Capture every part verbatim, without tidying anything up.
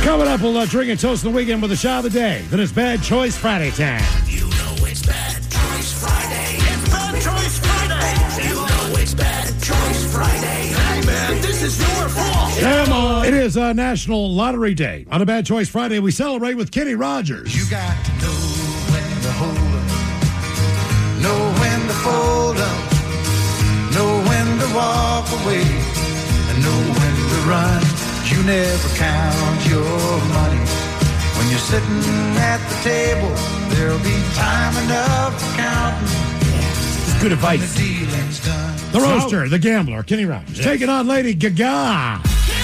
Coming up, we'll uh, drink and toast the weekend with a shot of the day. Then it's Bad Choice Friday time. You know it's Bad Choice Friday. It's Bad Choice Friday. You know it's Bad Choice Friday. Hey, man, this is your fault. Come on. It is uh, National Lottery Day. On a Bad Choice Friday, we celebrate with Kenny Rogers. You got to know when to hold up, know when to fold up, know when to walk away, and know when to run. You never count your money. When you're sitting at the table, there'll be time enough for counting. Good advice. The dealing's done. The roaster, the gambler, Kenny Rogers. Taking on Lady Gaga.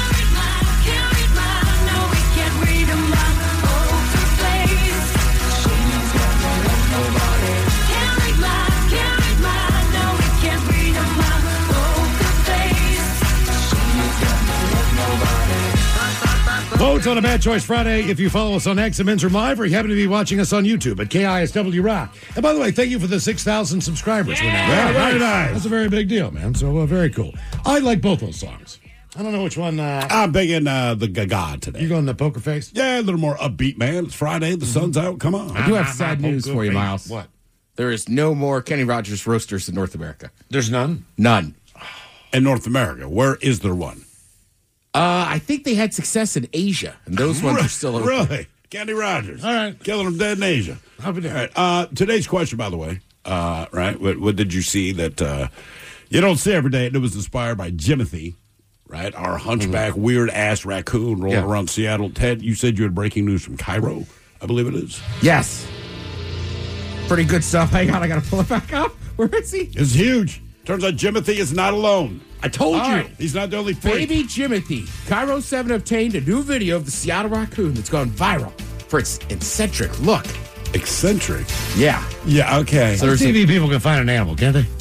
Votes on a Bad Choice Friday if you follow us on X and Men's Live, or you happen to be watching us on YouTube at K I S W Rock. And by the way, thank you for the six thousand subscribers. Yeah, yeah, very nice. That's a very big deal, man. So uh, very cool. I like both those songs. I don't know which one. Uh, I'm picking uh, the Gaga today. You going the poker face? Yeah, a little more upbeat, man. It's Friday. The sun's out. Come on. I do have sad news for you, Miles. What? There is no more Kenny Rogers roasters in North America. There's none? None. In North America, where is there one? Uh, I think they had success in Asia, and those ones are still open. Really? Kenny Rogers. All right. Killing them dead in Asia. How about that? All right. Uh, today's question, by the way, uh, right? What, what did you see that uh, you don't see every day? And it was inspired by Jimothy, right? Our hunchback, mm-hmm. weird-ass raccoon rolling Yeah. around Seattle. Ted, you said you had breaking news from Cairo, I believe it is. Yes. Pretty good stuff. Hang on, I got to pull it back up. Where is he? It's huge. Turns out Jimothy is not alone. I told All you. right. He's not the only freak. Baby Jimothy. Cairo seven obtained a new video of the Seattle raccoon that's gone viral for its eccentric look. Eccentric. Yeah. Yeah, okay. So there's T V a, people can find an animal, can't they?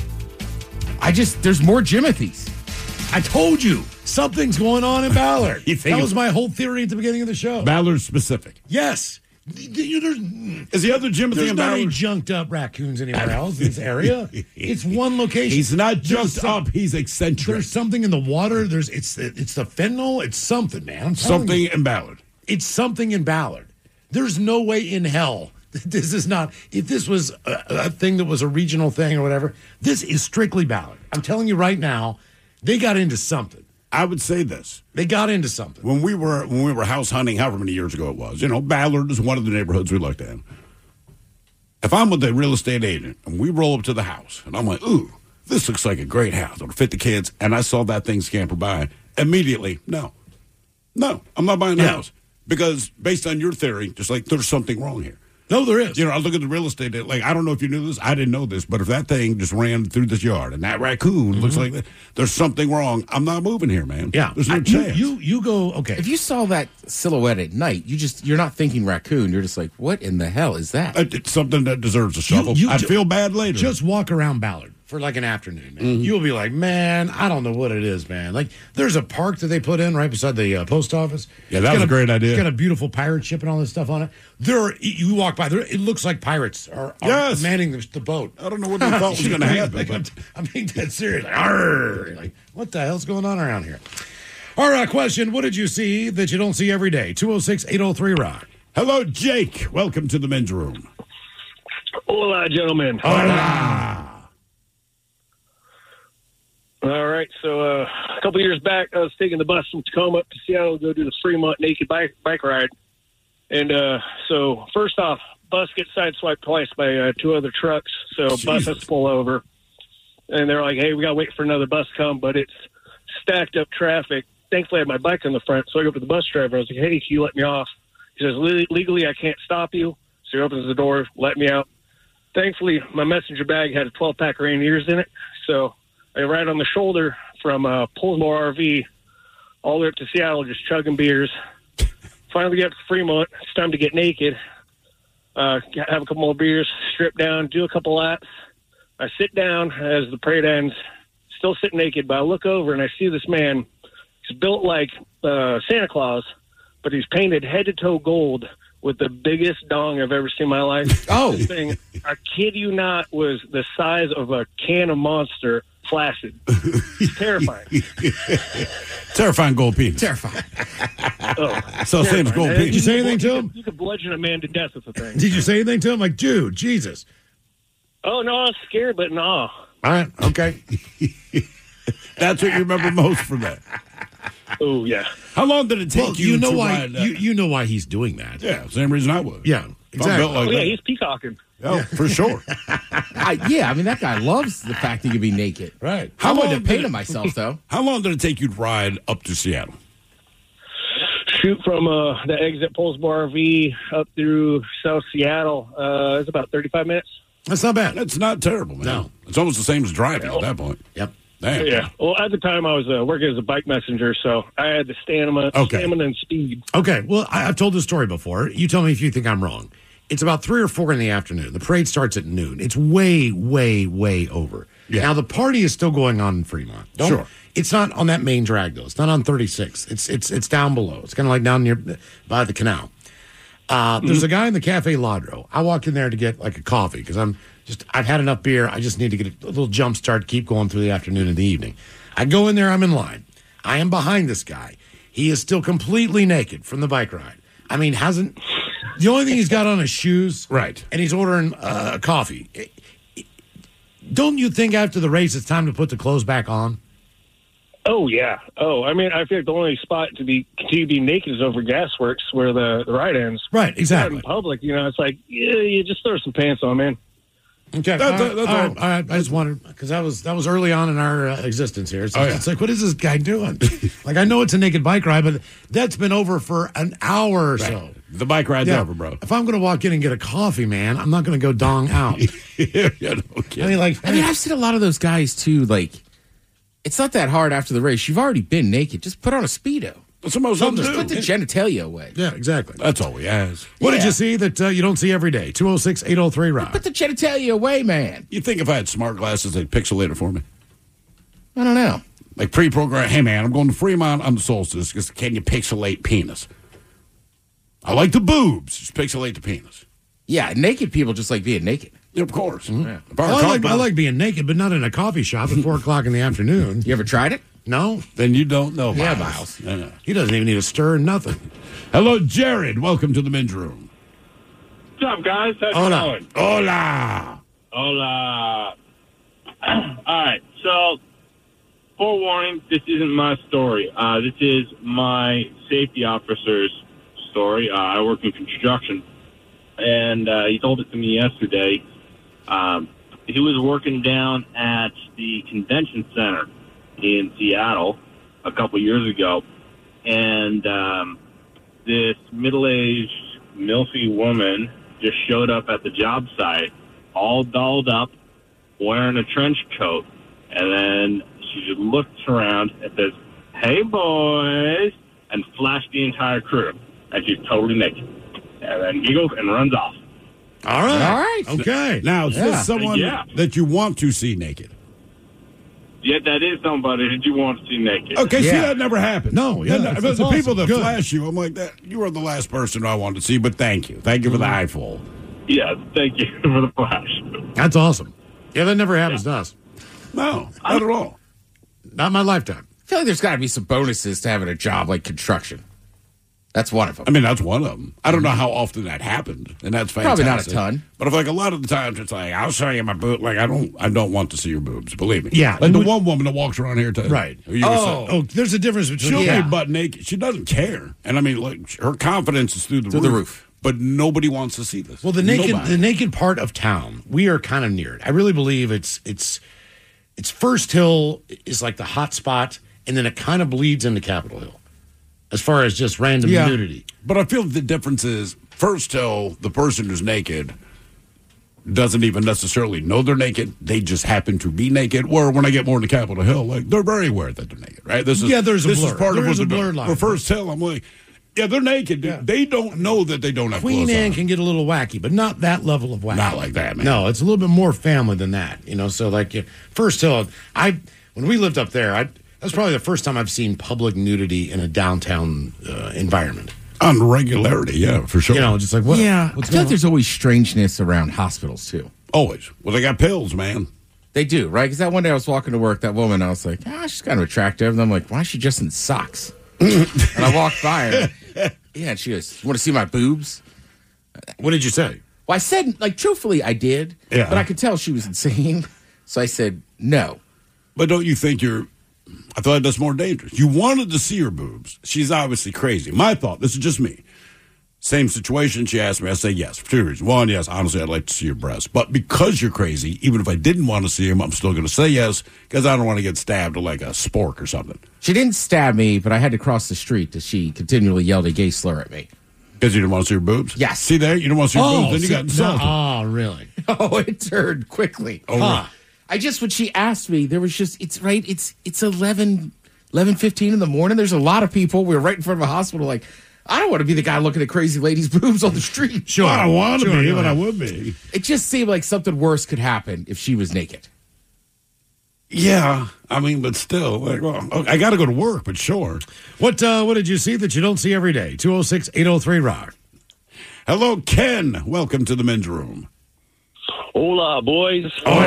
I just, there's more Jimothys. I told you. Something's going on in Ballard. You think That it- was my whole theory at the beginning of the show. Ballard specific. Yes. You- There's, Is the other Jimothy there's in not any Ballard? junked up raccoons anywhere else in this area. It's one location. He's not There's jumped some- up. He's eccentric. There's something in the water. There's it's the, it's the fentanyl. It's something, man. I'm telling Something you. in Ballard. It's something in Ballard. There's no way in hell this is not. If this was a, a thing that was a regional thing or whatever, this is strictly Ballard. I'm telling you right now, they got into something. I would say this. They got into something. When we were when we were house hunting, however many years ago it was, you know, Ballard is one of the neighborhoods we looked at. If I'm with a real estate agent and we roll up to the house and I'm like, ooh, this looks like a great house. It'll fit the kids. And I saw that thing scamper by, immediately, no. No, I'm not buying the Yeah. house. Because based on your theory, just like there's something wrong here. No, there is. You know, I look at the real estate, like, I don't know if you knew this. I didn't know this. But if that thing just ran through this yard and that raccoon looks like that, there's something wrong. I'm not moving here, man. Yeah. There's no I- you, chance. you you go, okay. If you saw that silhouette at night, you just, you're not thinking raccoon. You're just like, what in the hell is that? Uh, It's something that deserves a shovel. you I'd ju- feel bad later. Just walk around Ballard for like an afternoon, man. Mm-hmm. You'll be like, man, I don't know what it is, man. Like, there's a park that they put in right beside the uh, post office. Yeah, that It's was got a great idea. It's got a beautiful pirate ship and all this stuff on it. There, are, you walk by there, it looks like pirates are, are Yes. manning the, the boat. I don't know what they thought was going to happen. Like, I'm, but I'm being dead serious. Like, arr, You're like, what the hell's going on around here? All right, question: what did you see that you don't see every day? two oh six, eight oh three, rock. Hello, Jake. Welcome to the men's room. Hola, gentlemen. Hola. All right, so uh, a couple years back, I was taking the bus from Tacoma up to Seattle to go do the Fremont naked bike bike ride. And uh, so, first off, bus gets sideswiped twice by uh, two other trucks, so Jesus. bus has to pull over. And they're like, hey, we got to wait for another bus to come, but it's stacked up traffic. Thankfully, I had my bike on the front, so I go up to the bus driver. I was like, hey, can you let me off? He says, Le- legally, I can't stop you. So he opens the door, let me out. Thankfully, my messenger bag had a twelve-pack of Rainiers in it, so I ride on the shoulder from uh, Polesmore R V all the way up to Seattle, just chugging beers. Finally get up to Fremont. It's time to get naked. Uh, have a couple more beers, strip down, do a couple laps. I sit down as the parade ends, still sitting naked, but I look over and I see this man. He's built like uh, Santa Claus, but he's painted head to toe gold with the biggest dong I've ever seen in my life. Oh. This thing, I kid you not, was the size of a can of Monster. flaccid. It's terrifying. Terrifying gold penis. Terrifying. Oh, So same as gold And Did you penis. say anything to you him? could- You could bludgeon a man to death with the thing. Did you say anything to him? Like, dude, Jesus. Oh, no, I was scared, but no. All right, okay. That's what you remember most from that. Oh, yeah. How long did it take Well, you, you know to why ride, uh, you you know why he's doing that. Yeah, same reason I would. Yeah, If I'm built exactly. like Oh, yeah, that. he's peacocking. Oh, for sure. I, yeah, I mean, that guy loves the fact he can be naked. Right. I How wouldn't long have painted did it- myself, though. How long did it take you to ride up to Seattle? Shoot from uh, the exit Poulsbo R V up through South Seattle. Uh, it's about thirty-five minutes. That's not bad. That's not terrible, man. No. It's almost the same as driving at that point. Yep. Damn. Yeah. Well, at the time, I was uh, working as a bike messenger, so I had the stamina, Okay. stamina and speed. Okay, well, I, I've told this story before. You tell me if you think I'm wrong. It's about three or four in the afternoon. The parade starts at noon. It's way, way, way over. Yeah. Now the party is still going on in Fremont. Don't- Sure. It's not on that main drag though. It's not on thirty-six. It's it's it's down below. It's kind of like down near by the canal. Uh, there's a guy in the Cafe Ladro. I walk in there to get like a coffee because I'm just I've had enough beer. I just need to get a little jump start to keep going through the afternoon and the evening. I go in there. I'm in line. I am behind this guy. He is still completely naked from the bike ride. I mean, hasn't the only thing he's got on is shoes, Right. And he's ordering uh, coffee. Don't you think after the race it's time to put the clothes back on? Oh, yeah. Oh, I mean, I feel like the only spot to be continue to be naked is over Gasworks where the, the ride ends. Right, Out exactly. in public, you know, it's like, yeah, you just throw some pants on, man. Okay, That's- all right, that's all right, all. all right. I just wanted because that was that was early on in our uh, existence here. So Oh, yeah. it's like, what is this guy doing? Like, I know it's a naked bike ride, but that's been over for an hour or so. The bike ride's Yeah. over, bro. If I'm going to walk in and get a coffee, man, I'm not going to go dong out. yeah, no kidding. I mean, like, I mean, I've seen a lot of those guys, too. Like, it's not that hard after the race. You've already been naked. Just put on a Speedo. That's what most of them Just do. put the genitalia away. yeah, exactly. That's all he has. What did Yeah. you see that uh, you don't see every day? two oh six, eight oh three, Rob. Put the genitalia away, man. You think if I had smart glasses, they'd pixelate it for me? I don't know. Like pre-programmed, hey, man, I'm going to Fremont on the solstice. Just, can you pixelate penis? I like the boobs. Just pixelate the penis. Yeah, naked people just like being naked. Yeah, of course. If I were Well, I, like, comfortable, I like being naked, but not in a coffee shop at four o'clock in the afternoon. You ever tried it? No, Then you don't know, Miles. Yeah, Miles. Yeah. he doesn't even need a stir, nothing. Hello, Jared. Welcome to the men's room. What's up, guys? How's Hola. Hola. Hola. All right, so forewarning, this isn't my story. Uh, this is my safety officer's story. Uh, I work in construction, and uh, he told it to me yesterday. Um, he was working down at the convention center in Seattle a couple years ago, and um, this middle-aged, milfy woman just showed up at the job site, all dolled up, wearing a trench coat, and then she just looks around and says, "Hey, boys," and flashed the entire crew, and she's totally naked, and then giggles and runs off. All right. All right. Okay. Now, is Yeah. this someone Yeah. that you want to see naked? Yeah, that is somebody that you want to see naked. Okay, see, Yeah. that never happened. No, yeah, That- that's- but that's the people awesome. that Good. flash you, I'm like, that. You are the last person I wanted to see, but thank you. Thank you for the Mm-hmm. eyeful. Yeah, thank you for the flash. That's awesome. Yeah, that never happens to us. No, not at all. Not in my lifetime. I feel like there's got to be some bonuses to having a job like construction. That's one of them. I mean, that's one of them. I don't know how often that happened, and that's fantastic. Probably not a ton. But if like a lot of the times it's like, I'll show you my boob. Like I don't, I don't want to see your boobs. Believe me. Yeah, Like and the would- one woman that walks around here, to, Right. who you were Oh. saying, Oh, there's a difference between she'll Yeah. be butt naked. She doesn't care, and I mean, like her confidence is through the Through roof. the roof. But nobody wants to see this. Well, the naked Nobody. the naked part of town, we are kind of near it. I really believe it's it's it's First Hill is like the hot spot, and then it kind of bleeds into Capitol Hill, as far as just random Yeah. nudity. But I feel the difference is first till the person who's naked doesn't even necessarily know they're naked. They just happen to be naked. Where when I get more into Capitol Hill, like they're very aware that they're naked, right? This is Yeah, there's a this blur. is part There of is what a they're blur doing. line. For First Hill, I'm like, yeah, they're naked. Dude. Yeah. They don't know that they don't have Queen clothes Anne on. can get a little wacky, but not that level of wacky. Not like that, man. No, it's a little bit more family than that. You know, so like yeah, First Hill, I when we lived up there, I that's probably the first time I've seen public nudity in a downtown uh, environment. On regularity, yeah, for sure. You know, just like what? yeah, I what's feel going like there's always strangeness around hospitals too. Always. Well, they got pills, man. They do, right? Because that one day I was walking to work, that woman, I was like, ah, she's kind of attractive. And I'm like, why is she just in socks? And I walked by her. Yeah, and she goes, you want to see my boobs? What did you say? Well, I said, like, truthfully, I did. Yeah. But I could tell she was insane. So I said, no. But don't you think you're, I thought that's more dangerous. You wanted to see her boobs. She's obviously crazy. My thought, this is just me. Same situation, she asked me, I say yes, for two reasons. One, yes, honestly, I'd like to see your breasts. But because you're crazy, even if I didn't want to see them, I'm still going to say yes, because I don't want to get stabbed with like a spork or something. She didn't stab me, but I had to cross the street as she continually yelled a gay slur at me. Because you didn't want to see her boobs? Yes. See there? You don't want to see her boobs, then you so- got insulted. no, oh, really? Oh, it turned quickly. Oh, Huh. I just, when she asked me, there was just, it's right, it's it's eleven, eleven fifteen in the morning. There's a lot of people. We were right in front of a hospital. Like, I don't want to be the guy looking at crazy ladies' boobs on the street. Sure. I don't want to Sure, be, go but I ahead. would be. It just seemed like something worse could happen if she was naked. Yeah, I mean, but still, like, well, okay, I got to go to work, but sure. What uh, what did you see that you don't see every day? two oh six, eight oh three, rock. Hello, Ken. Welcome to the men's room. Hola, boys.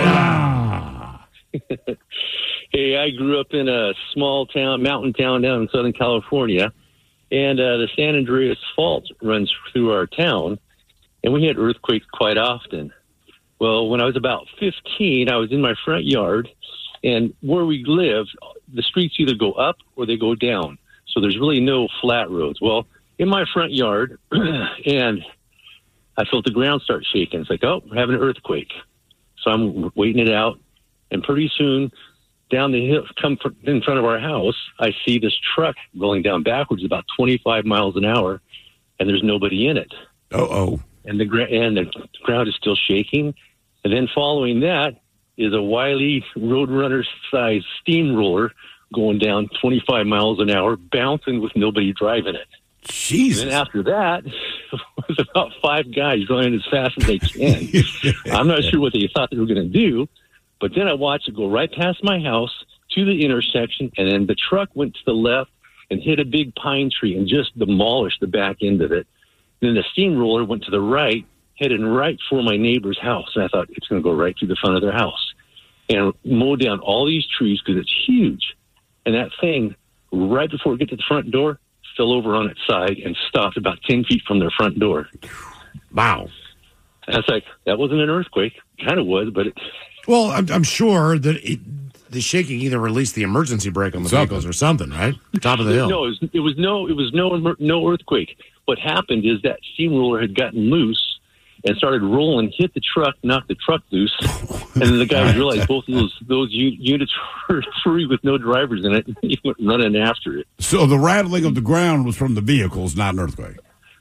Hey, I grew up in a small town, mountain town down in Southern California, and uh, the San Andreas Fault runs through our town, and we had earthquakes quite often. Well, when I was about fifteen, I was in my front yard, and where we live, the streets either go up or they go down, so there's really no flat roads. Well, in my front yard, and I felt the ground start shaking. It's like, oh, we're having an earthquake. So I'm waiting it out, and pretty soon, down the hill, come fr- in front of our house, I see this truck going down backwards about twenty-five miles an hour, and there's nobody in it. Uh-oh. And the, gra- and the ground is still shaking. And then following that is a Wiley Roadrunner-sized steamroller going down twenty-five miles an hour, bouncing with nobody driving it. Jesus. And then after that, was about five guys running as fast as they can. I'm not sure what they thought they were going to do, but then I watched it go right past my house to the intersection, and then the truck went to the left and hit a big pine tree and just demolished the back end of it. Then the steamroller went to the right, headed right for my neighbor's house, and I thought it's going to go right through the front of their house and mow down all these trees because it's huge. And that thing, right before it got to the front door, fell over on its side and stopped about ten feet from their front door. Wow. And it's like, that wasn't an earthquake. Kind of was, but it, Well, I'm, I'm sure that it, the shaking either released the emergency brake on the Something. vehicles or something, right? Top of the hill. no, it was, it was no, it was no, emer- no earthquake. What happened is that steamroller had gotten loose and started rolling, hit the truck, knocked the truck loose, and then the guys realized both of those those u- units were free with no drivers in it, and he went running after it. So the rattling of the ground was from the vehicles, not an earthquake.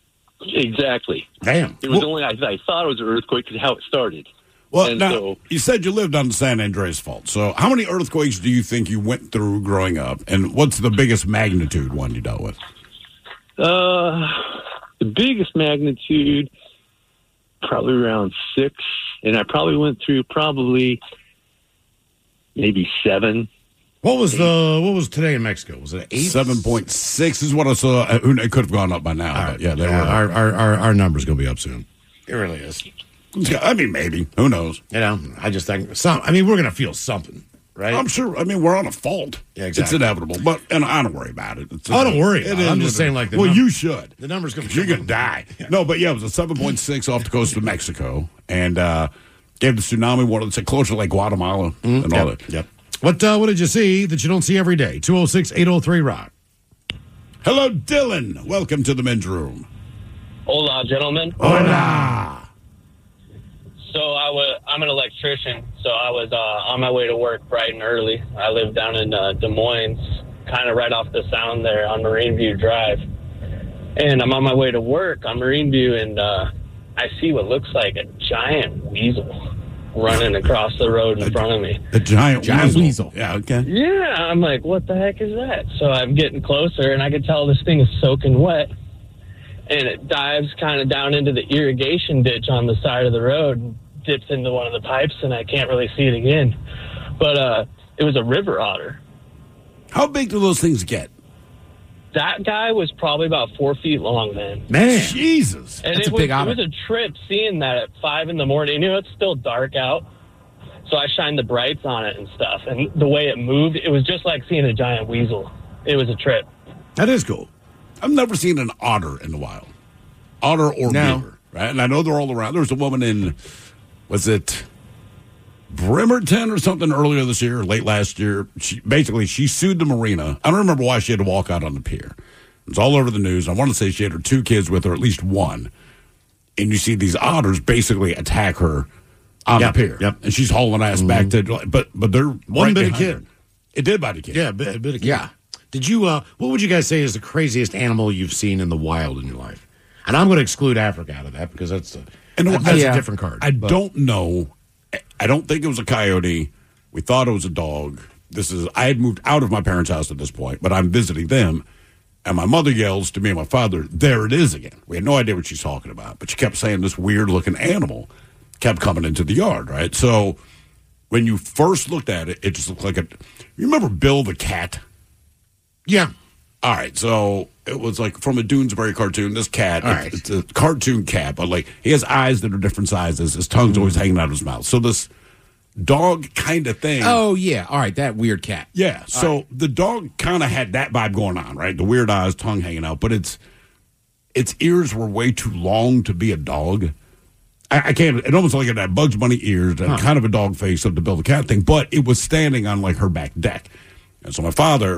Exactly. Damn. It was Well- only I, I thought it was an earthquake because how it started. Well, And now, so- you said you lived on the San Andreas Fault. So how many earthquakes do you think you went through growing up? And what's the biggest magnitude one you dealt with? Uh, the biggest magnitude, probably around six, and I probably went through probably maybe seven. What was the what was today in Mexico? Was it eight? seven point six is what I saw. Uh, who- It could have gone up by now. All but right. yeah, they yeah, were. our, our our our number's gonna be up soon. It really is. I mean, maybe. Who knows? You know, I just think some. I mean, we're gonna feel something, right? I'm sure. I mean, we're on a fault. Yeah, exactly. It's inevitable. But and I don't worry about it. It's, Oh, don't worry it about it. is I'm what just it saying, is. like, the well, num- you should. the number's gonna. You're gonna die. No, but yeah, it was a seven point six off the coast of Mexico, and uh, gave the tsunami one. It's closer to like Guatemala and all Yep. that. Yep. What uh, what did you see that you don't see every day? two oh six, eight oh three, rock. Hello, Dylan. Welcome to the men's room. Hola, gentlemen. Hola. So I was, I'm an electrician, so I was uh, on my way to work bright and early. I live down in uh, Des Moines, kind of right off the sound there on Marine View Drive. And I'm on my way to work on Marine View, and uh, I see what looks like a giant weasel running across the road in front of me. The giant, Giant weasel. weasel. Yeah, okay. Yeah, I'm like, what the heck is that? So I'm getting closer, and I can tell this thing is soaking wet. And it dives kind of down into the irrigation ditch on the side of the road and dips into one of the pipes, and I can't really see it again. But uh, it was a river otter. How big do those things get? That guy was probably about four feet long, man. Man. Jesus. And That's it a was, big it otter. was a trip seeing that at five in the morning. You know, it's still dark out. So I shined the brights on it and stuff. And the way it moved, it was just like seeing a giant weasel. It was a trip. That is cool. I've never seen an otter in the wild. Otter or No. beaver, right? And I know they're all around. There was a woman in, was it Bremerton or something earlier this year, or late last year? She, basically, she sued the marina. I don't remember why she had to walk out on the pier. It's all over the news. I want to say she had her two kids with her, at least one. And you see these otters basically attack her on Yep, the pier. yep. And she's hauling ass back to, but but they're One right bit of behind kid. her. It did bite a kid. Yeah, a bit, a bit of kid. Yeah. Did you, uh, what would you guys say is the craziest animal you've seen in the wild in your life? And I'm going to exclude Africa out of that because that's a, And that- that's yeah. a different card. I But- don't know. I don't think it was a coyote. We thought it was a dog. This is. I had moved out of my parents' house at this point, but I'm visiting them, and my mother yells to me and my father, "There it is again!" We had no idea what she's talking about, but she kept saying this weird-looking animal kept coming into the yard. Right. So when you first looked at it, it just looked like a. You remember Bill the cat? Yeah. All right, so it was like from a Doonesbury cartoon. This cat, All it's, right. it's a cartoon cat, but like he has eyes that are different sizes. His tongue's always hanging out of his mouth. So this dog kind of thing. Oh, yeah. All right, that weird cat. yeah. So the dog kind of had that vibe going on, right? The weird eyes, tongue hanging out, but its its ears were way too long to be a dog. I, I can't. It almost like it had Bugs Bunny ears and kind of a dog face of the Bill the cat thing, but it was standing on like her back deck, and so my father.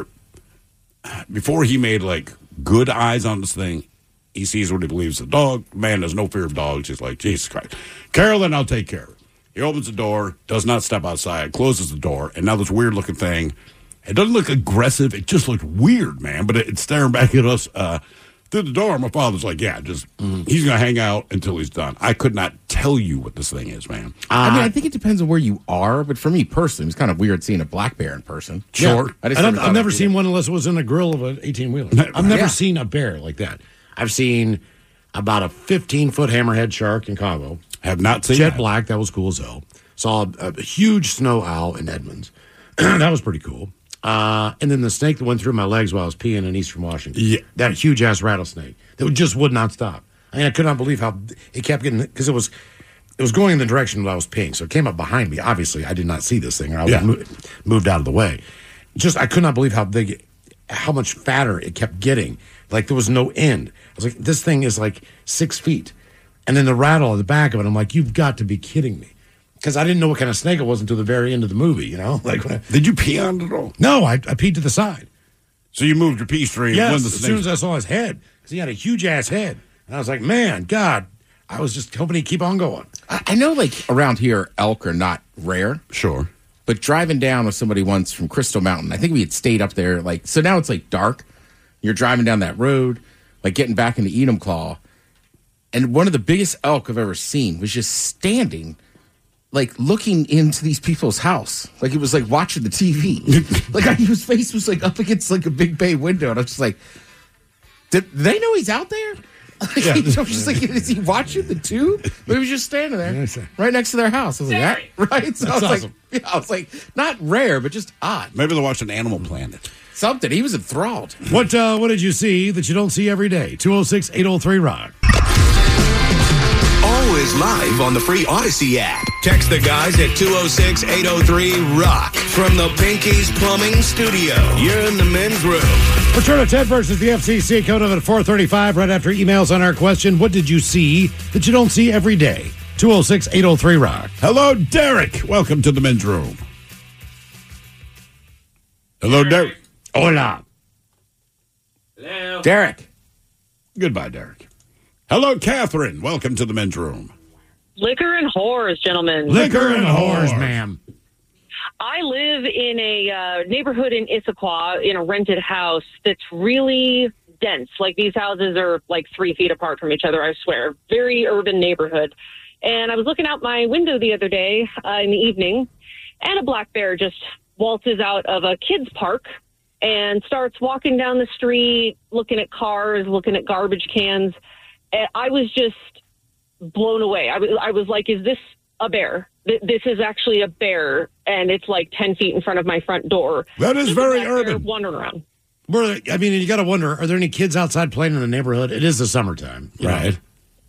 Before he made like good eyes on this thing, he sees what he believes is a dog. Man, there's no fear of dogs. He's like, Jesus Christ. Carolyn, I'll take care of it. He opens the door, does not step outside, closes the door, and now this weird looking thing. It doesn't look aggressive. It just looked weird, man. But it, it's staring back at us uh, through the door. My father's like, yeah, just he's going to hang out until he's done. I could not tell you what this thing is, man. I mean, I think it depends on where you are, but for me personally, it was kind of weird seeing a black bear in person. Sure. I just I don't, never I've thought never I'd do seen that. one unless it was in the grill of an eighteen-wheeler. I've never Yeah. seen a bear like that. I've seen about a fifteen-foot hammerhead shark in Congo. Have not seen Jet that. black, that was cool as hell. Saw a, a huge snow owl in Edmonds. That was pretty cool. Uh, and then the snake that went through my legs while I was peeing in Eastern Washington. Yeah. That huge ass rattlesnake that just would not stop. I mean, I could not believe how it kept getting, because it was it was going in the direction that I was peeing. So it came up behind me. Obviously, I did not see this thing, or I would Yeah. have moved, moved out of the way. Just, I could not believe how big, how much fatter it kept getting. Like there was no end. I was like, this thing is like six feet. And then the rattle at the back of it, I'm like, you've got to be kidding me. Because I didn't know what kind of snake it was until the very end of the movie, you know? Like, when I, Did you pee on it at all? no, I, I peed to the side. So you moved your pee stream Yes, when the as snake. soon as I saw his head, because he had a huge ass head. And I was like, man, God, I was just hoping he'd keep on going. I, I know, like, around here, elk are not rare, Sure. but driving down with somebody once from Crystal Mountain, I think we had stayed up there, like, so now it's, like, dark. You're driving down that road, like, getting back into Enumclaw, and one of the biggest elk I've ever seen was just standing, like, looking into these people's house. Like, it was like watching the T V. Like, I, his face was, like, up against, like, a big bay window, and I was just like, did they know he's out there? Like, I was just like, is he watching the tube? But he was just standing there, right next to their house. I was like, that, right? So I was awesome. like, yeah, I was like, not rare, but just odd. Maybe they're watching Animal Planet. Something. He was enthralled. What uh, what did you see that you don't see every day? two oh six, eight oh three, rock. Always live on the free Odyssey app. Text the guys at two oh six, eight oh three, rock. From the Pinky's Plumbing Studio. You're in the men's room. Return of Ted versus the F C C, code of at four thirty-five, right after emails on our question, what did you see that you don't see every day? two oh six, eight oh three, rock. Hello, Derek. Welcome to the men's room. Hello, Derek. Hola. Derek. Goodbye, Derek. Hello, Catherine. Welcome to the men's room. Liquor and whores, gentlemen. Liquor and whores, ma'am. I live in a uh, neighborhood in Issaquah in a rented house that's really dense. Like, these houses are like three feet apart from each other, I swear. Very urban neighborhood. And I was looking out my window the other day uh, in the evening, and a black bear just waltzes out of a kid's park and starts walking down the street, looking at cars, looking at garbage cans. And I was just blown away. I was, I was like, is this a bear? Th- This is actually a bear, and it's like ten feet in front of my front door. That is Just a very black bear urban. wandering around. We're, I mean, you got to wonder, are there any kids outside playing in the neighborhood? It is the summertime. you know? Right.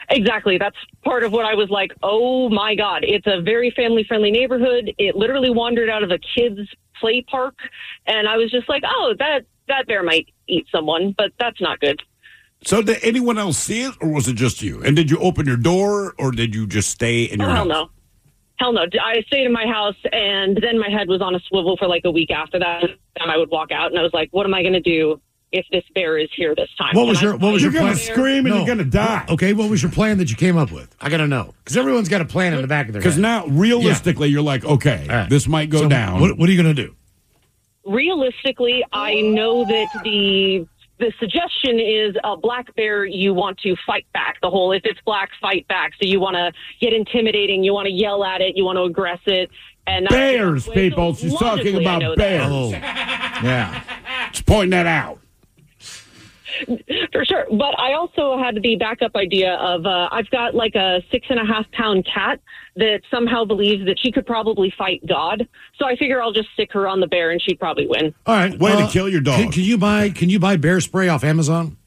Exactly. That's part of what I was like, oh my God, it's a very family friendly neighborhood. It literally wandered out of a kid's play park. And I was just like, oh, that, that bear might eat someone, but that's not good. So did anyone else see it, or was it just you? And did you open your door, or did you just stay in your oh, house? Hell no. Hell no. I stayed in my house, and then my head was on a swivel for like a week after that. And I would walk out, and I was like, what am I going to do if this bear is here this time? What was Can your I What was your You're plan? going to scream and No. you're going to die. Okay, what was your plan that you came up with? I got to know because everyone's got a plan in the back of their head. Because now, realistically, you're like, okay, All right. this might go So down. What, what are you going to do? Realistically, I know that the the suggestion is a black bear, you want to fight back. The whole, if it's black, fight back. So you want to get intimidating, you want to yell at it, you want to aggress it. And that's Bears, the way- people. so She's talking logically, I know about that. bears. Oh, Yeah. Just pointing that out. For sure. But I also had the backup idea of uh, I've got like a six and a half pound cat that somehow believes that she could probably fight God. So I figure I'll just stick her on the bear and she'd probably win. all right. Way to uh, kill your dog. Can, can you buy Can you buy bear spray off Amazon?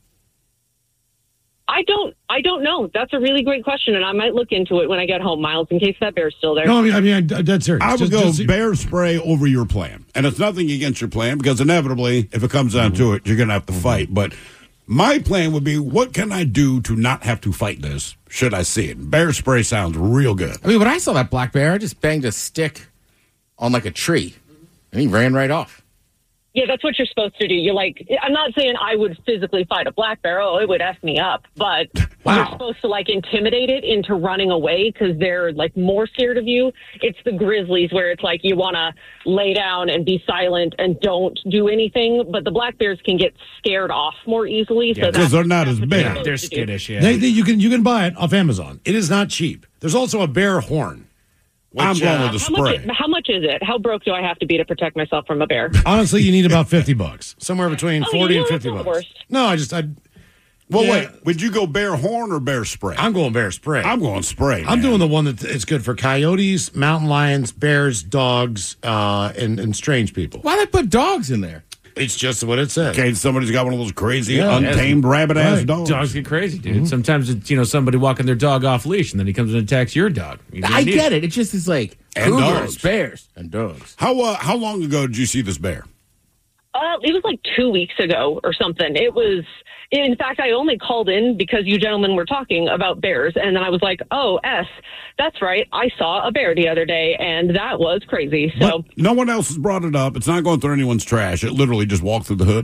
I don't I don't know. That's a really great question, and I might look into it when I get home, Miles, in case that bear's still there. No, I mean, I mean, I'm dead serious. I would Just- go just- bear spray over your plan. And it's nothing against your plan because inevitably, if it comes down to it, you're going to have to fight. But my plan would be, what can I do to not have to fight this should I see it? Bear spray sounds real good. I mean, when I saw that black bear, I just banged a stick on like a tree, and he ran right off. Yeah, that's what you're supposed to do. You're like, I'm not saying I would physically fight a black bear. Oh, it would F me up. But Wow. you're supposed to like intimidate it into running away because they're like more scared of you. It's the grizzlies where it's like you want to lay down and be silent and don't do anything. But the black bears can get scared off more easily. so Because that's- they're not that's as what big. you're supposed They're to do. skittish, yeah. They, they, you can you can buy it off Amazon. It is not cheap. There's also a bear horn. which, I'm going uh, with the How much, spray. how much is it? How broke do I have to be to protect myself from a bear? Honestly, you need about fifty bucks, somewhere between Oh, forty you and know, fifty that's not bucks. worse. No, I just I. Well, yeah, wait. Would you go bear horn or bear spray? I'm going bear spray. I'm going spray. I'm man. doing the one that it's good for coyotes, mountain lions, bears, dogs, uh, and, and strange people. Why they put dogs in there? It's just what it says. In case somebody's got one of those crazy, Yeah. untamed rabbit ass Right. dogs. Dogs get crazy, dude. Sometimes it's, you know, somebody walking their dog off leash and then he comes and attacks your dog. You don't I need get it. It just is like And cougars, dogs. bears, and dogs. How uh, how long ago did you see this bear? Uh, it was like two weeks ago or something. It was, in fact, I only called in because you gentlemen were talking about bears. And then I was like, oh, S, that's right. I saw a bear the other day, and that was crazy. So But no one else has brought it up. It's not going through anyone's trash. It literally just walked through the hood.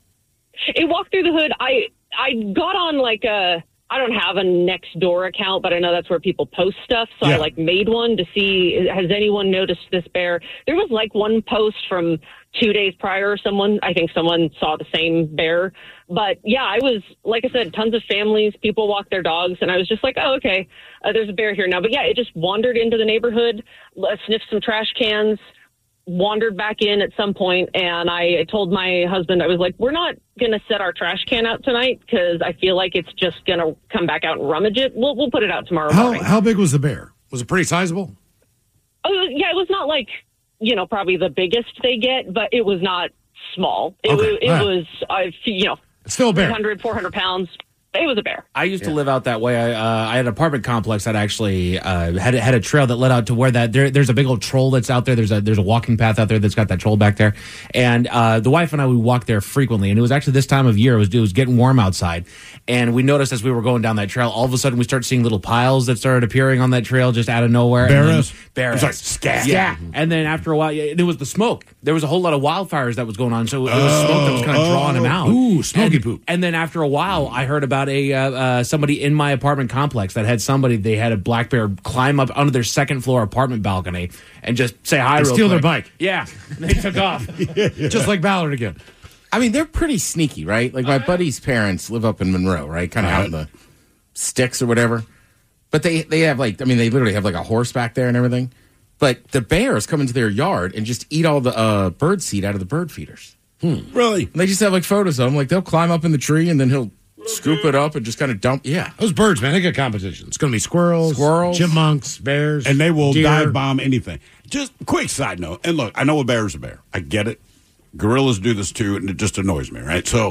it walked through the hood. I, I got on like a, I don't have a Nextdoor account, but I know that's where people post stuff. So Yeah. I like made one to see, has anyone noticed this bear? There was like one post from two days prior. Someone, I think someone saw the same bear. But yeah, I was, like I said, tons of families, people walk their dogs. And I was just like, oh, okay, uh, there's a bear here now. But yeah, it just wandered into the neighborhood, uh, sniffed some trash cans, wandered back in at some point, and I told my husband, I was like, we're not going to set our trash can out tonight because I feel like it's just going to come back out and rummage it. We'll, we'll put it out tomorrow How morning. how big was the bear? Was it pretty sizable? Oh, yeah, it was not like, you know, probably the biggest they get, but it was not small. It, Okay, was, it all right. was, uh, you know, It's still a bear. three hundred, four hundred pounds. It was a bear. I used to live out that way. I, uh, I had an apartment complex that actually uh, had had a trail that led out to where that there, there's a big old troll that's out there. There's a there's a walking path out there that's got that troll back there, and uh, the wife and I we walked there frequently. And it was actually this time of year. It was it was getting warm outside, and we noticed as we were going down that trail, all of a sudden we start seeing little piles that started appearing on that trail just out of nowhere. Bear And then- ass? bear It's like ass. scat. Yeah, and then after a while, yeah, it was the smoke. There was a whole lot of wildfires that was going on, so it was smoke that was kind of drawing him out. Ooh, smoky and, poop. And then after a while, I heard about a uh, uh, somebody in my apartment complex that had somebody. They had a black bear climb up onto their second floor apartment balcony and just say hi. And real steal their quick. bike. Yeah, and they took off. Just like Ballard again. I mean, they're pretty sneaky, right? Like my buddy's parents live up in Monroe, right? Kind of out in the sticks or whatever. But they they have like, I mean, they literally have like a horse back there and everything. But the bears come into their yard and just eat all the uh, bird seed out of the bird feeders. Really? And they just have like photos of them. Like they'll climb up in the tree and then he'll scoop it up and just kind of dump. Yeah. Those birds, man, they got competition. It's going to be squirrels, Squirrels. chipmunks, bears, And they will deer. dive bomb anything. Just quick side note. And look, I know a bear's a bear. I get it. Gorillas do this too, and it just annoys me, right? So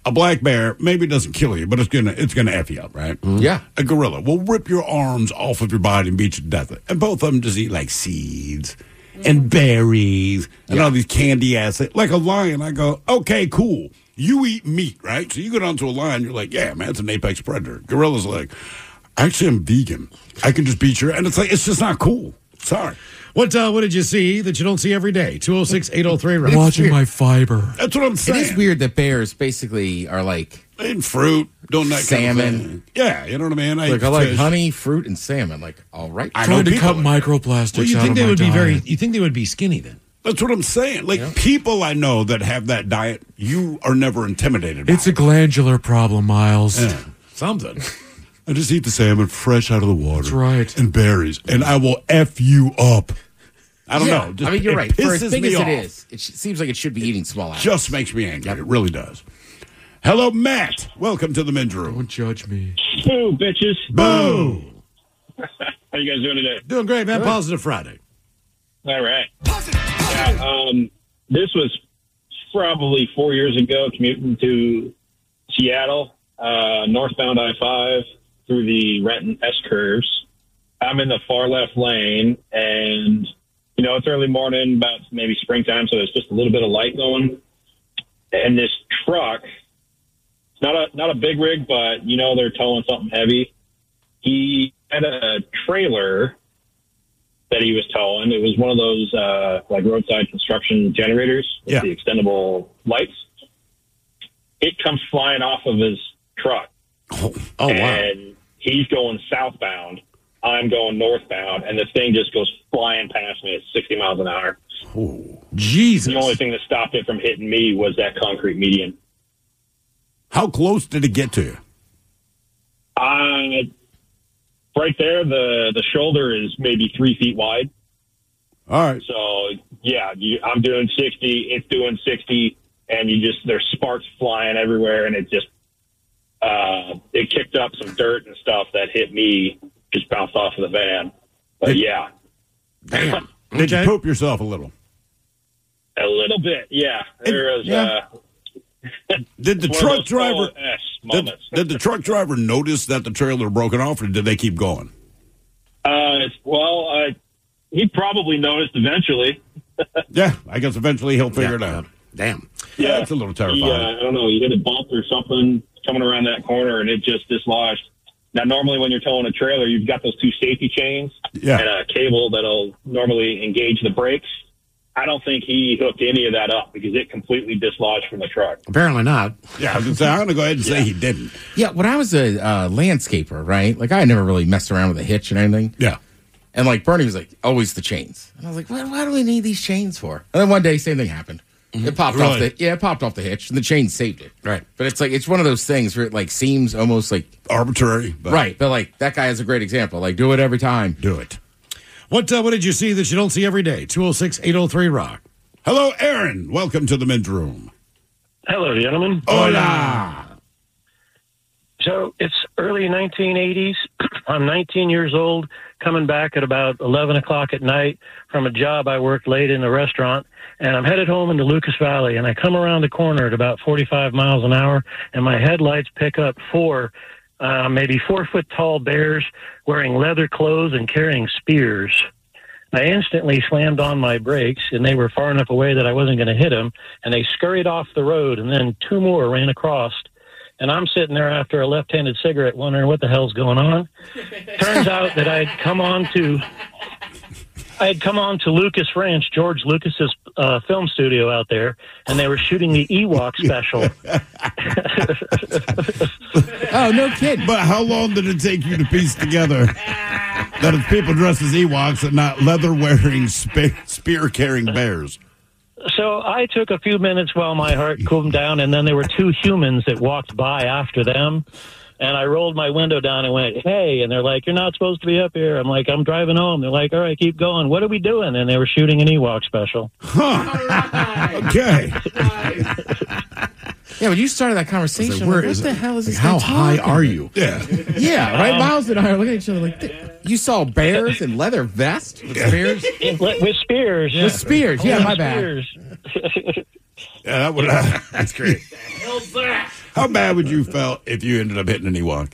A black bear maybe doesn't kill you, but it's gonna it's gonna F you up, right? Yeah. A gorilla will rip your arms off of your body and beat you to death. And both of them just eat like seeds and berries and Yeah. all these candy ass things. Like a lion, I go, okay, cool. You eat meat, right? So you go down to a lion, you're like, yeah, man, it's an apex predator. Gorilla's like, actually, I'm vegan. I can just beat your, and it's like, it's just not cool. Sorry. What uh, what did you see that you don't see every day? two oh six, eight oh three. Watching my fiber. That's what I'm It saying. is weird that bears basically are like And fruit, don't that kind of Salmon. thing. Yeah, you know what I mean? I like eat I like fish. honey, fruit, and salmon. Like, all right. I know people like that. microplastics Well, you think they would be very? You think they would be skinny then? That's what I'm saying. Like people I know that have that diet, you are never intimidated by. It's a glandular problem, Miles. Yeah. Something. I just eat the salmon fresh out of the water. That's right. And berries, and I will F you up. I don't Yeah. know. Just- I mean, you're it right. For as pisses big me as off. it is, it sh- seems like it should be eating small animals. Just makes me angry. It really does. Hello, Matt. Welcome to the men's room. Don't judge me. Boo, bitches. Boo! How you guys doing today? Doing great, man. Positive Friday. All right. Yeah, um, this was probably four years ago, commuting to Seattle, uh, northbound I five through the Renton S-curves. I'm in the far left lane, and, you know, it's early morning, about maybe springtime, so there's just a little bit of light going. And this truck, it's not a, not a big rig, but, you know, they're towing something heavy. He had a trailer that he was towing. It was one of those uh, like roadside construction generators with Yeah. the extendable lights. It comes flying off of his truck. Oh, oh wow. And he's going southbound. I'm going northbound, and this thing just goes flying past me at sixty miles an hour. Oh, Jesus. The only thing that stopped it from hitting me was that concrete median. how close did it get to you? Uh, right there, the, the shoulder is maybe three feet wide. All right. So, yeah, you, I'm doing sixty, it's doing sixty, and you just, there's sparks flying everywhere, and it just, uh, it kicked up some dirt and stuff that hit me, just bounced off of the van. But, Did- yeah, Damn. Did you Okay. poop yourself a little? a little bit, yeah. There was, yeah. uh, Did the one of truck those driver full S did, moments. did the truck driver notice that the trailer broken off, or did they keep going? Uh, it's- well, uh, he probably noticed eventually. Yeah, I guess eventually he'll figure it Yeah. out. Damn. Yeah, it's a little He, terrifying. uh, I don't know, he hit a bump or something coming around that corner, and it just dislodged. Now, normally when you're towing a trailer, you've got those two safety chains Yeah. and a cable that'll normally engage the brakes. I don't think he hooked any of that up because it completely dislodged from the truck. Apparently not. Yeah, I was gonna say, I'm going to go ahead and say he didn't. Yeah, when I was a uh, landscaper, right? Like, I never really messed around with a hitch and anything. Yeah. And, like, Bernie was like, always the chains. And I was like, why, why do we need these chains for? And then one day, same thing happened. It popped off Really? the yeah, it popped off the hitch, and the chain saved it. Right. But it's like it's one of those things where it like seems almost like Arbitrary. But right, but like that guy is a great example. Like do it every time. Do it. What uh, what did you see that you don't see every day? two oh six, eight oh three, rock. Hello, Aaron. Welcome to the men's room. Hello, gentlemen. Hola. So it's early nineteen eighties. I'm nineteen years old, coming back at about eleven o'clock at night from a job I worked late in a restaurant, and I'm headed home into Lucas Valley, and I come around the corner at about forty-five miles an hour, and my headlights pick up four, uh, maybe four-foot-tall bears wearing leather clothes and carrying spears. I instantly slammed on my brakes, and they were far enough away that I wasn't going to hit them, and they scurried off the road, and then two more ran across. And I'm sitting there after a left-handed cigarette wondering what the hell's going on. Turns out that I'd come on to I had come on to Lucas Ranch, George Lucas's uh, film studio out there, and they were shooting the Ewok special. Oh, no kidding. But how long did it take you to piece together that it's people dressed as Ewoks and not leather-wearing, spe- spear-carrying bears? So I took a few minutes while my heart cooled down, and then there were two humans that walked by after them. And I rolled my window down and went, hey, and they're like, you're not supposed to be up here. I'm like, I'm driving home. They're like, all right, keep going. What are we doing? And they were shooting an Ewok special. Huh. Okay. Yeah, when you started that conversation, Like, I'm where like, is what the it? hell is this Like, how guy high talking are about? you? Yeah. Yeah, right. Miles and I are looking at each other like, "Th- you saw bears in leather vests with spears? With spears. With spears. Yeah, With my bad. spears. Yeah, that would. Uh, That's great. How bad would you felt if you ended up hitting an Ewok?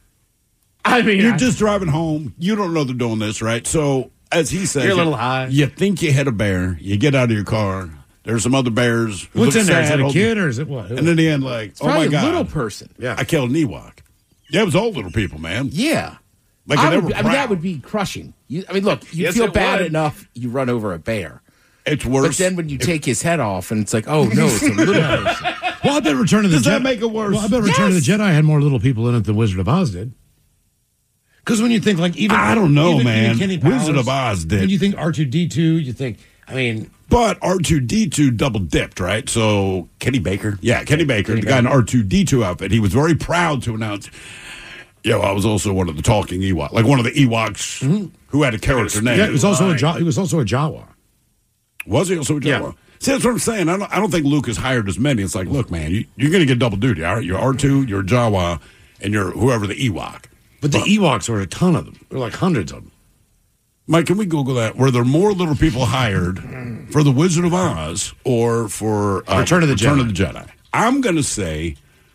I mean, You're I- just driving home. You don't know they're doing this, right? So, as he says, You're a little high. You think you hit a bear. You get out of your car. There's some other bears. who What's look in there? Is sad, it a holding- kid or is it what? And in the end, like, It's oh my probably a God. little person. Yeah. I killed an Ewok. Yeah, it was all little people, man. Yeah. Like, I, they would, were I mean, that proud. would be crushing. You, I mean, look, you Yes, feel it bad would. enough, you run over a bear. It's worse. But then when you take his head off, and it's like, oh, no, it's a little person. Well, I bet Return of the Does Jedi. that make it worse? Well, I bet Return of the Jedi had more little people in it than Wizard of Oz did. Because when you think like even I don't know, even- man. even Kenny Wizard Powers, of Oz did. When you think R two D two, you think I mean But R two D two double dipped, right? So Kenny Baker, yeah, Kenny Baker, Kenny the guy in Baker. R two D two outfit, he was very proud to announce, "Yo, I was also one of the talking Ewok, like one of the Ewoks who had a character name." yeah, it was also a Jaw, he was also a Jawa. Was he also a Jawa? Yeah. See, that's what I'm saying. I don't, I don't think Lucas hired as many. It's like, look, man, you, you're going to get double duty. All right, you're R two, you're Jawa, and you're whoever the Ewok. But the Ewoks were a ton of them. There were like hundreds of them. Mike, can we Google that? Were there more little people hired for the Wizard of Oz or for uh, Return of the Return Jedi. of the Jedi? I'm going to say,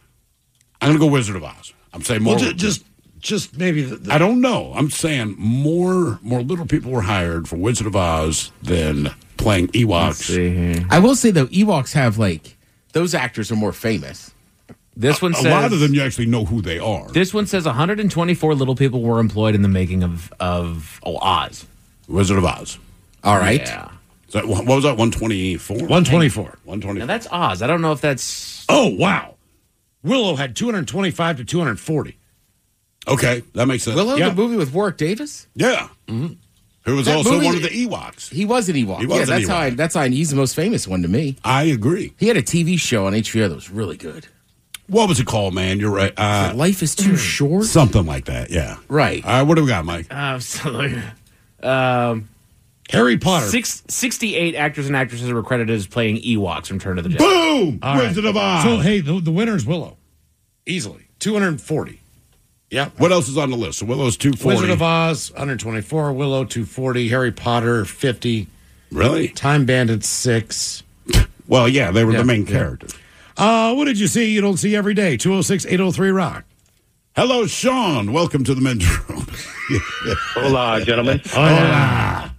I'm going to go Wizard of Oz. I'm saying more. Well, ju- just just maybe the, the, I don't know. I'm saying more more little people were hired for Wizard of Oz than playing Ewoks. I will say, though, Ewoks have, like, those actors are more famous. This one A says lot of them you actually know who they are. This one says one hundred twenty-four little people were employed in the making of of oh, Oz. Wizard of Oz. All right. Yeah. Is that, what was that? one twenty-four? one twenty-four. one Now twenty-four. that's Oz. I don't know if that's Oh wow, Willow had two hundred twenty-five to two hundred forty. Okay, that makes sense. Willow, Yeah. the movie with Warwick Davis? Yeah. Mm-hmm. Who was That also movie- one of the Ewoks. He was an Ewok. He was yeah, an that's how I, Ewok. that's how I, he's the most famous one to me. I agree. He had a T V show on H B O that was really good. What was it called, man? You're right. Uh, Life is too short. something like that, yeah. Right. All right, what do we got, Mike? uh, so, um, Harry Potter. six, sixty-eight actors and actresses were credited as playing Ewoks from Return of the Jedi. Boom! All right. Wizard of Oz. So hey, the, the winner's Willow, easily two hundred forty. Yeah. What else is on the list? So Willow's two forty. Wizard of Oz, one hundred twenty-four. Willow, two forty. Harry Potter, fifty. Really? Time Bandits, six. Well, yeah, they were Yeah, the main yeah. characters. Uh, what did you see you don't see every day? two oh six, eight oh three, rock. Hello, Sean. Welcome to the men's room. Hola, gentlemen. Hola.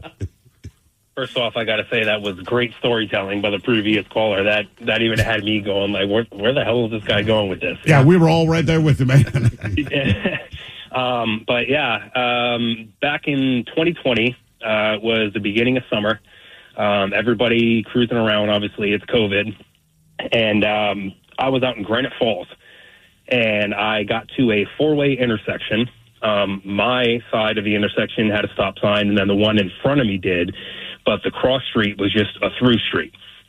First off, I got to say that was great storytelling by the previous caller. That that even had me going like, where, where the hell is this guy going with this? Yeah, we were all right there with you, man. um, but yeah, um, back in twenty twenty uh, was the beginning of summer. Um, everybody cruising around. Obviously, it's COVID, and um, I was out in Granite Falls, and I got to a four-way intersection. Um, my side of the intersection had a stop sign, and then the one in front of me did, but the cross street was just a through street.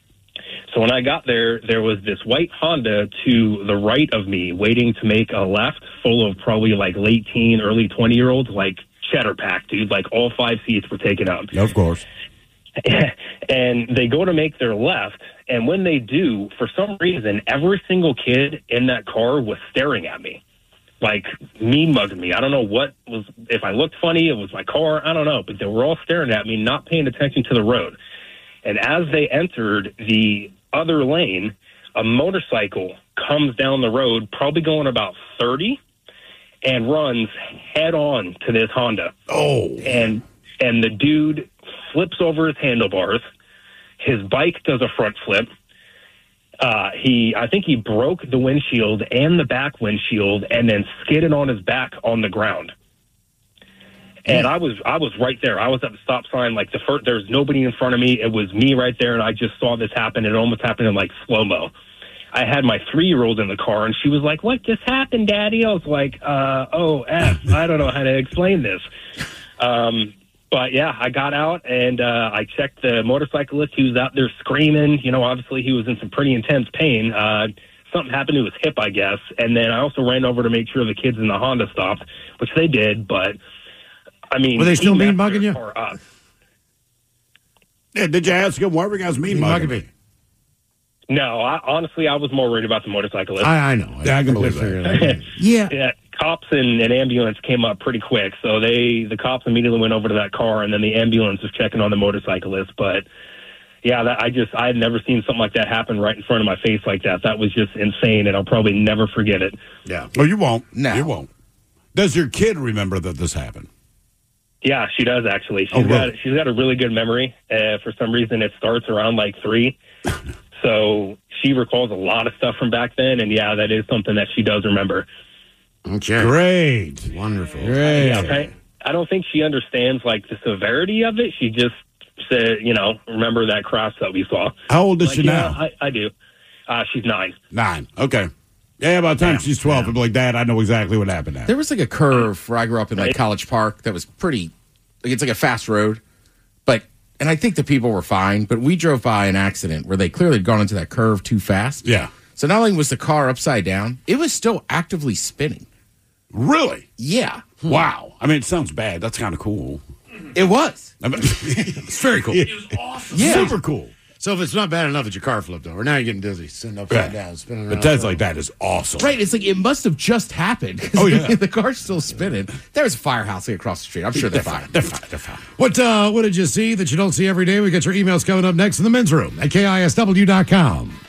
So when I got there, there was this white Honda to the right of me waiting to make a left, full of probably like late teen, early twenty-year-olds, like cheddar pack, dude. Like all five seats were taken up. Of course. And they go to make their left, and when they do, for some reason, every single kid in that car was staring at me. Like, mean mugging me. I don't know what was, if I looked funny, it was my car, I don't know, but they were all staring at me, not paying attention to the road. And as they entered the other lane, a motorcycle comes down the road, probably going about thirty, and runs head on to this Honda. Oh. And and the dude flips over his handlebars. His bike does a front flip. Uh, he, I think he broke the windshield and the back windshield, and then skidded on his back on the ground. And I was, I was right there. I was at the stop sign. Like the first, there was nobody in front of me. It was me right there, and I just saw this happen. It almost happened in like slow mo. I had my three-year-old in the car, and she was like, "What just happened, Daddy?" I was like, uh, "Oh, F, I don't know how to explain this." Um, But, yeah, I got out, and uh, I checked the motorcyclist. He was out there screaming. You know, obviously he was in some pretty intense pain. Uh, something happened to his hip, I guess. And then I also ran over to make sure the kids in the Honda stopped, which they did. But, I mean... Were they still he mean messed mugging their you? car up. Yeah, did you ask him, why were you guys mean Mean mugging mugging me? me. No, I, honestly, I was more worried about the motorcyclist. I, I know. Yeah, I can believe figured that. it out. Yeah. Yeah, cops and an ambulance came up pretty quick, so they the cops immediately went over to that car, and then the ambulance was checking on the motorcyclist. But yeah, that, I just I had never seen something like that happen right in front of my face like that. That was just insane, and I'll probably never forget it. Yeah. Oh, you won't. No. You won't. Does your kid remember that this happened? Yeah, she does actually. She's Oh, really? got she's got a really good memory. Uh, for some reason, it starts around like three, so she recalls a lot of stuff from back then. And yeah, that is something that she does remember. Okay. Great. Wonderful. Great. Yeah, I, I don't think she understands like the severity of it. She just said, you know, remember that cross that we saw. How old is Like, she yeah, now? I, I do. Uh, she's nine. Nine. Okay. Yeah, by the time Yeah. she's twelve, Yeah. I'll be like, Dad, I know exactly what happened now. There was like a curve where I grew up in like College Park that was pretty, like it's like a fast road, but and I think the people were fine, but we drove by an accident where they clearly had gone into that curve too fast. Yeah. So not only was the car upside down, it was still actively spinning. Really? Yeah, Wow. I mean, it sounds bad. That's kind of cool. it was. I mean, It's very cool. Yeah. Super cool. So if it's not bad enough that your car flipped over, now you're getting dizzy, sitting upside Yeah. down, spinning But around. Ted's like, that is awesome. Right, it's like it must have just happened. 'cause Oh, yeah. the car's still spinning. There was a firehouse like across the street. I'm sure they're fine. They're fine. They're fine. What uh, what did you see that you don't see every day? We got your emails coming up next in the men's room at K I S W dot com.